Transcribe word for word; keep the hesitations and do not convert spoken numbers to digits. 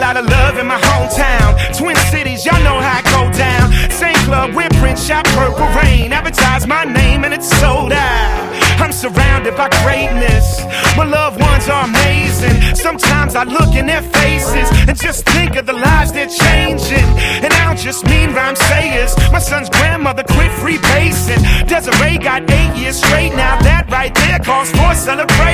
lot of love in my hometown. Twin Cities, y'all know how it go down. Same club where Prince shot Purple Rain, advertise my name and it's sold out. I'm surrounded by greatness, my loved ones are amazing. Sometimes I look in their faces and just think of the lives they're changing. And I don't just mean rhyme sayers. My son's grandmother quit free pacing. Desiree got eight years straight, now that right there calls for celebration.